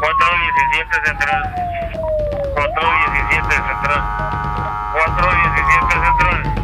417 Central. 417 Central. 417 Central.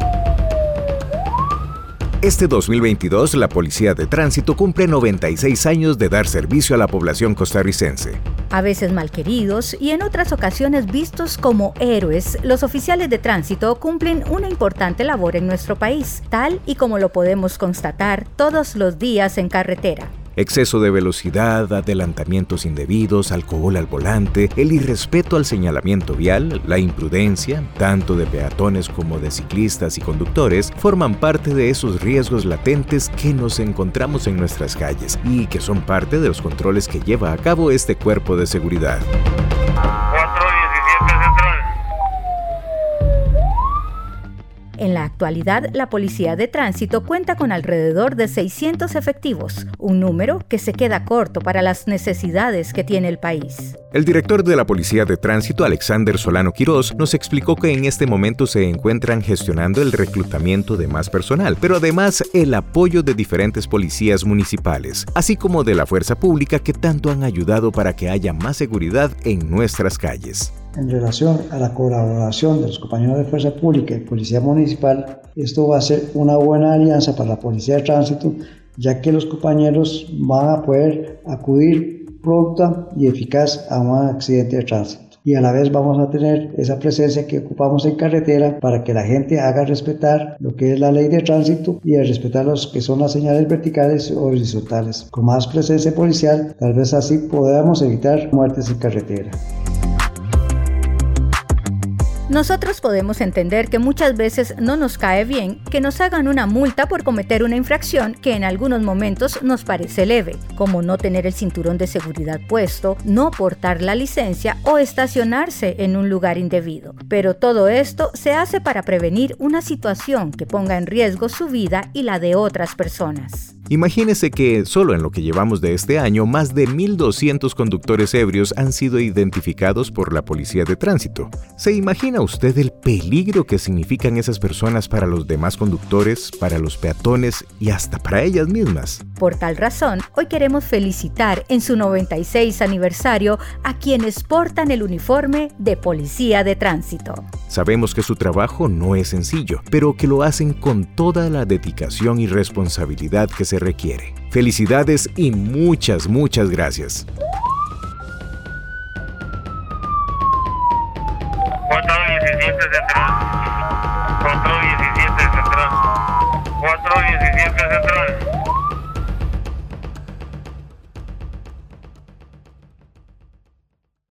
Este 2022, la Policía de Tránsito cumple 96 años de dar servicio a la población costarricense. A veces malqueridos y en otras ocasiones vistos como héroes, los oficiales de tránsito cumplen una importante labor en nuestro país, tal y como lo podemos constatar todos los días en carretera. Exceso de velocidad, adelantamientos indebidos, alcohol al volante, el irrespeto al señalamiento vial, la imprudencia, tanto de peatones como de ciclistas y conductores, forman parte de esos riesgos latentes que nos encontramos en nuestras calles y que son parte de los controles que lleva a cabo este cuerpo de seguridad. 417 Central. En la actualidad, la Policía de Tránsito cuenta con alrededor de 600 efectivos, un número que se queda corto para las necesidades que tiene el país. El director de la Policía de Tránsito, Alexander Solano Quirós, nos explicó que en este momento se encuentran gestionando el reclutamiento de más personal, pero además el apoyo de diferentes policías municipales, así como de la fuerza pública que tanto han ayudado para que haya más seguridad en nuestras calles. En relación a la colaboración de los compañeros de Fuerza Pública y Policía Municipal, esto va a ser una buena alianza para la Policía de Tránsito, ya que los compañeros van a poder acudir pronta y eficaz a un accidente de tránsito. Y a la vez vamos a tener esa presencia que ocupamos en carretera para que la gente haga respetar lo que es la ley de tránsito y a respetar los que son las señales verticales o horizontales. Con más presencia policial, tal vez así podamos evitar muertes en carretera. Nosotros podemos entender que muchas veces no nos cae bien que nos hagan una multa por cometer una infracción que en algunos momentos nos parece leve, como no tener el cinturón de seguridad puesto, no portar la licencia o estacionarse en un lugar indebido. Pero todo esto se hace para prevenir una situación que ponga en riesgo su vida y la de otras personas. Imagínese que solo en lo que llevamos de este año, más de 1,200 conductores ebrios han sido identificados por la Policía de Tránsito. ¿Se imagina usted el peligro que significan esas personas para los demás conductores, para los peatones y hasta para ellas mismas? Por tal razón, hoy queremos felicitar en su 96 aniversario a quienes portan el uniforme de Policía de Tránsito. Sabemos que su trabajo no es sencillo, pero que lo hacen con toda la dedicación y responsabilidad que se requiere. Felicidades y muchas gracias. 417 Central. 417 Central. 417 Central.